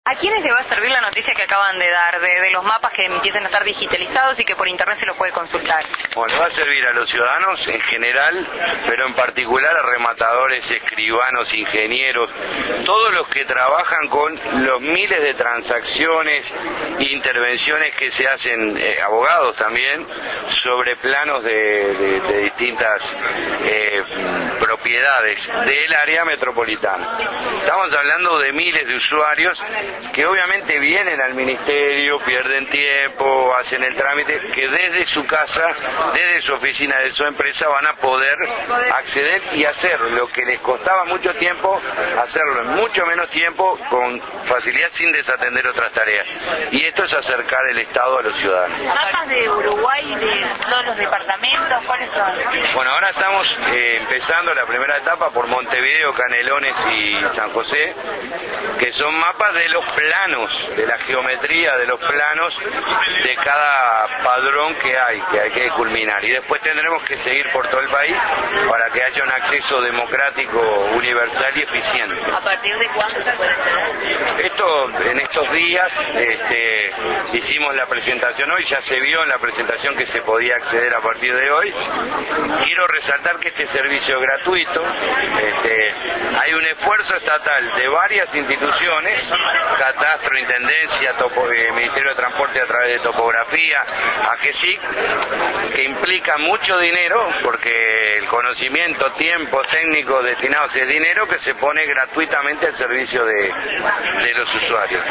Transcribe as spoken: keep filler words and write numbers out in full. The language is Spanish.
¿A quiénes le va a servir la noticia que acaban de dar, de, de los mapas que empiecen a estar digitalizados y que por internet se los puede consultar? Bueno, le va a servir a los ciudadanos en general, pero en particular a rematadores, escribanos, ingenieros, todos los que trabajan con los miles de transacciones e intervenciones que se hacen, eh, abogados también, sobre planos de, de, de distintas eh, propiedades del área metropolitana. Estamos hablando de miles de usuarios que obviamente vienen al ministerio, pierden tiempo, hacen el trámite, que desde su casa, desde su oficina, de su empresa, van a poder acceder y hacer lo que les costaba mucho tiempo, hacerlo en mucho menos tiempo, con facilidad, sin desatender otras tareas. Y esto es acercar el Estado a los ciudadanos. ¿Mapas de Uruguay, de todos los departamentos? ¿Cuáles son? Bueno, ahora estamos eh, empezando la primera etapa por Montevideo, Canelones y San José, que son mapas de los planos, de la geometría de los planos de cada padrón que hay, que hay que culminar. Y después tendremos que seguir por todo el país para que haya un acceso democrático, universal y eficiente. ¿A partir de cuándo se puede acceder? Esto, en estos días, este, hicimos la presentación hoy, ya se vio en la presentación que se podía acceder a partir de hoy. Quiero resaltar que este servicio es gratuito. Este, hay un esfuerzo estatal de varias instituciones, Catastro, Intendencia, topo, eh, Ministerio de Transporte a través de topografía, AGESIC, que implica mucho dinero, porque el conocimiento, tiempo técnico destinado a ese dinero que se pone gratuitamente al servicio de, de los usuarios.